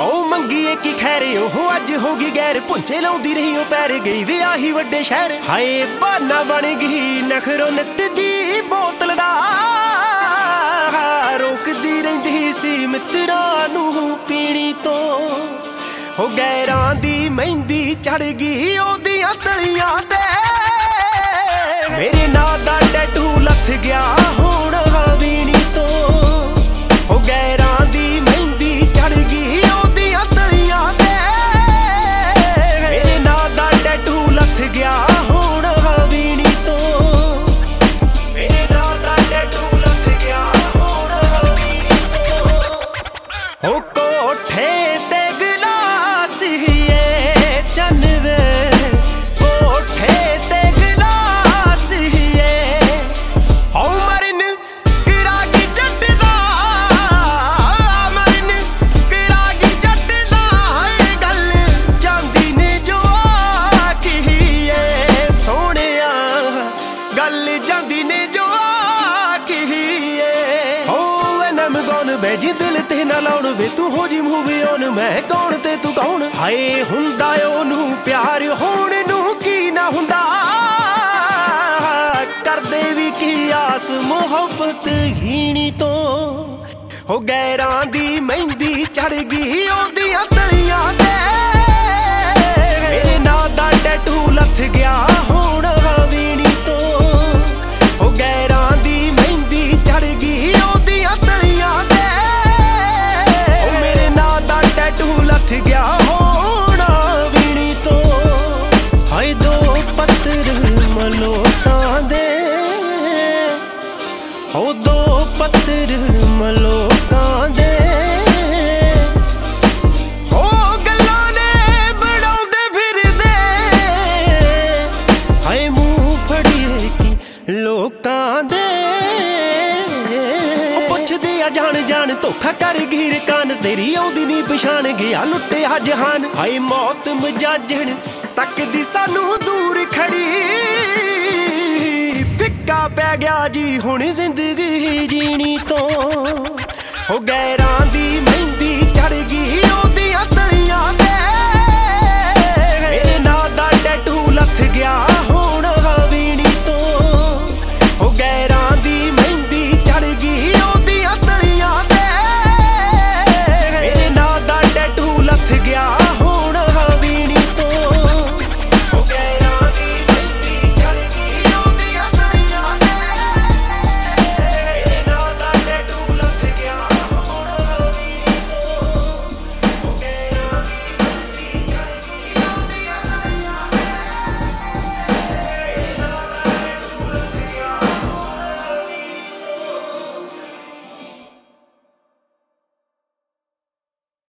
ओ मंगीए की खैरे ओह अज होगी गैर पुंचे लाउंदी रही ओ पैर गई वे आही वड्डे शहर हाय बहाना बन गई नखरों नित दी बोतल दा रोकदी रहिंदी सी मित्रां नूं पीणी तो ओ गैरां दी मेहंदी चढ़ गई ओदियां तलियां ते मेरे नां दा टैटू लथ गया हुण हवीणी तो ओ गैरां दी मेहंदी चढ़ गई ओदियां तलियां ते मेरे नां दा टैटू लथ गया हुण हवीणी तो मेरे नां दा टैटू लथ गया हुण हवीणी तो ओ कोठे ते गिलास हिए चनवे कोठे ते गिलास हिए ओ मरन किरागी जट दा मरन किरागी जट दा गल जांदी ने जो आखिए सोहणिया गल जांदी ने जो आखिए ओ एंड आई एम गॉन बैजी दिल ते ना लाउण वे तू हो जी मूवी ऑन मैं कौन ते तू कौन हाय हुंदा ओनू प्यार होण नू की ना हुंदा करदे भी की आस मुहब्बत हीणी तो हो गैरां दी मेहंदी चढ़ गई ओदियां तलियां ते मेरे नां दा टैटू लथ गया हुण हवीणी तो हो गैरां दी मेहंदी चढ़ गई ओदियां तलियां ते ओ मेरे नां दा टैटू लथ गया हुण हवीणी तो हाय दो पत्तर मलोटां दे ओ दो पत्तर मलोटां दे ओ गल्लां ने बनाउंदे फिरदे हाय मूंह फड़िए की लोकां दे ओ पुछदे आ जान जान धोखा कर गिर कान तेरी आउंदी नी पछाण गया लुट्टिया जहान हाय मौत मजाजण तक दी सानू दूर खड़ी फिक्का पै गया जी हुण जिंदगी जीनी तो हो गैरां